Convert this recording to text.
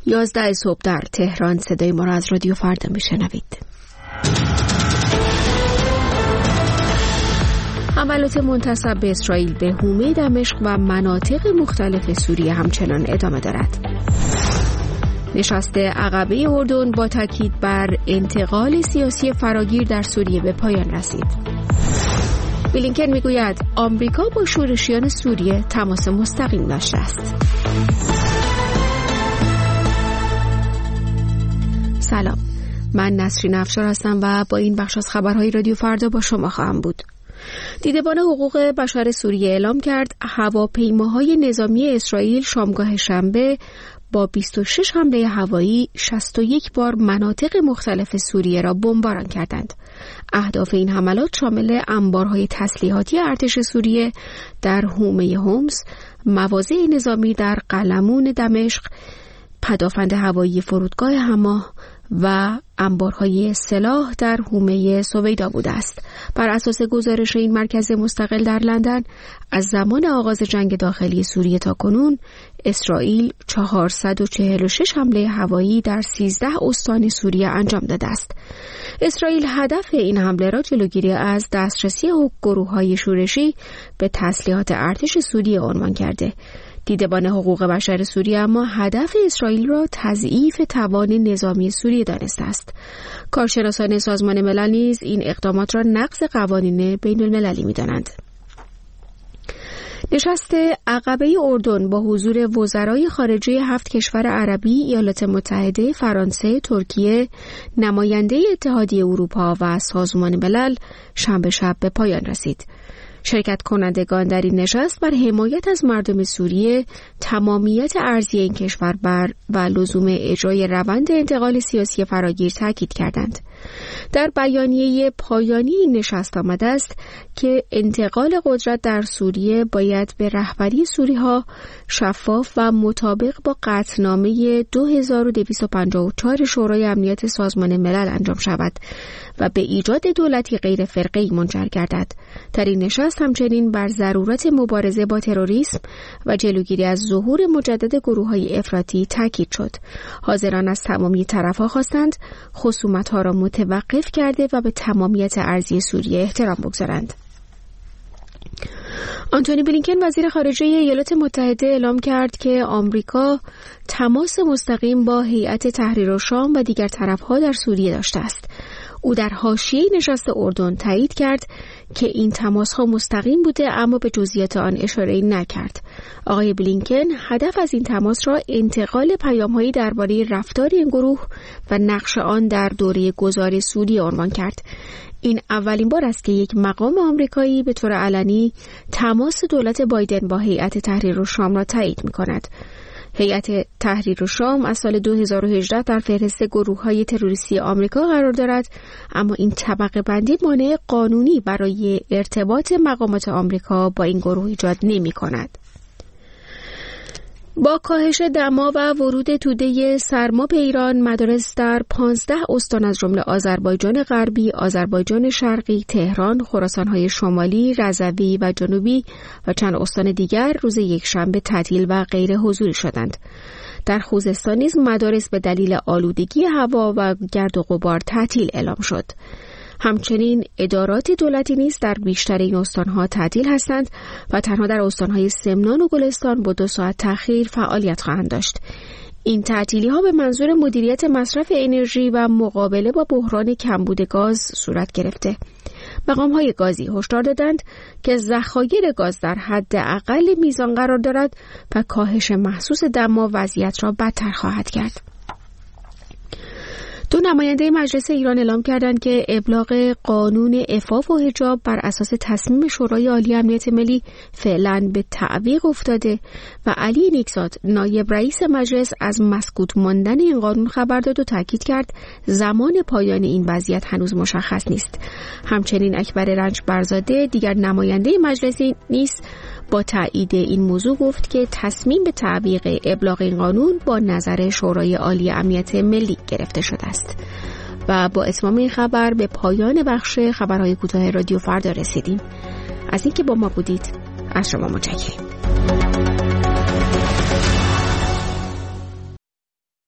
11 صبح در تهران. صدای ما را از رادیو فردا میشنوید. حملات منتصب به اسرائیل به حومه دمشق و مناطق مختلف سوریه همچنان ادامه دارد. نشست عقبه اردن با تاکید بر انتقال سیاسی فراگیر در سوریه به پایان رسید. بلینکن میگوید آمریکا با شورشیان سوریه تماس مستقیم داشته است. سلام، من نسرین افشار هستم و با این بخش از خبرهای رادیو فردا با شما خواهم بود. دیدبان حقوق بشر سوریه اعلام کرد هواپیماهای نظامی اسرائیل شامگاه شنبه با 26 حمله هوایی 61 بار مناطق مختلف سوریه را بمباران کردند. اهداف این حملات شامل انبارهای تسلیحاتی ارتش سوریه در حومه هومس، مواضع نظامی در قلمون دمشق، پدافند هوایی فرودگاه حما و انبارهای سلاح در حومه سویدا بوده است. بر اساس گزارش این مرکز مستقل در لندن، از زمان آغاز جنگ داخلی سوریه تا کنون اسرائیل 446 حمله هوایی در 13 استان سوریه انجام داده است. اسرائیل هدف این حمله را جلوگیری از دسترسی گروه‌های شورشی به تسلیحات ارتش سوریه عنوان کرده. دیدبان حقوق بشر سوریه اما هدف اسرائیل را تضعیف توان نظامی سوریه دانسته است. کارشناسان سازمان ملل نیز این اقدامات را نقض قوانین بین المللی می‌دانند. نشست عقبه اردن با حضور وزرای خارجه 7 کشور عربی، ایالات متحده، فرانسه، ترکیه، نماینده اتحادیه اروپا و سازمان ملل شنبه شب به پایان رسید. شرکت کنندگان در این نشست بر حمایت از مردم سوریه، تمامیت ارضی این کشور و لزوم اجرای روند انتقال سیاسی فراگیر تاکید کردند. در بیانیه پایانی این نشست آمده است که انتقال قدرت در سوریه باید به رهبری سوری‌ها شفاف و مطابق با قطعنامه 2254 شورای امنیت سازمان ملل انجام شود و به ایجاد دولتی غیر فرقه‌ای منجر گردد. در این نشست همچنین بر ضرورت مبارزه با تروریسم و جلوگیری از ظهور مجدد گروه‌های افراطی تاکید شد. حاضران از تمامی طرف‌ها خواستند خصومت‌ها را متوقف کرده و به تمامیت ارضی سوریه احترام بگذارند. آنتونی بلینکن وزیر خارجه ایالات متحده اعلام کرد که آمریکا تماس مستقیم با هیئت تحریر الشام و دیگر طرف‌ها در سوریه داشته است. او در حاشیه نشست اردن تایید کرد که این تماس‌ها مستقیم بوده اما به جزئیات آن اشاره‌ای نکرد. آقای بلینکن هدف از این تماس را انتقال پیام‌هایی درباره رفتار این گروه و نقش آن در دوره گذار سوریه عنوان کرد. این اولین بار است که یک مقام آمریکایی به طور علنی تماس دولت بایدن با هیئت تحریر الشام را تایید می‌کند. هیئت تحریر الشام از سال 2018 در فهرست گروه‌های تروریستی آمریکا قرار دارد، اما این طبقه بندی مانع قانونی برای ارتباط مقامات آمریکا با این گروه ایجاد نمی‌کند. با کاهش دما و ورود توده سرما به ایران، مدارس در 15 استان از جمله آذربایجان غربی، آذربایجان شرقی، تهران، خراسان‌های شمالی، رضوی و جنوبی و چند استان دیگر روز یکشنبه تعطیل و غیر حضوری شدند. در خوزستان نیز مدارس به دلیل آلودگی هوا و گرد و غبار تعطیل اعلام شد. همچنین ادارات دولتی نیز در بیشتر این استانها تعطیل هستند و تنها در استانهای سمنان و گلستان با 2 ساعت تأخیر فعالیت خواهند داشت. این تعطیلی‌ها به منظور مدیریت مصرف انرژی و مقابله با بحران کمبود گاز صورت گرفته. مقام‌های گازی هشدار دادند که ذخایر گاز در حد اقل میزان قرار دارد و کاهش محسوس دما وضعیت را بدتر خواهد کرد. 2 نماینده مجلس ایران اعلام کردند که ابلاغ قانون عفاف و حجاب بر اساس تصمیم شورای عالی امنیت ملی فعلا به تعویق افتاده و علی نیکزاد نایب رئیس مجلس از مسکوت ماندن این قانون خبر داد و تاکید کرد زمان پایان این وضعیت هنوز مشخص نیست. همچنین اکبر رنج برزاده دیگر نماینده مجلسی نیز با تایید این موضوع گفت که تصمیم به تعویق ابلاغ این قانون با نظر شورای عالی امنیت ملی گرفته شده است. و با اتمام این خبر به پایان بخش خبرهای کوتاه رادیو فردا رسیدیم. از اینکه با ما بودید از شما متشکرم.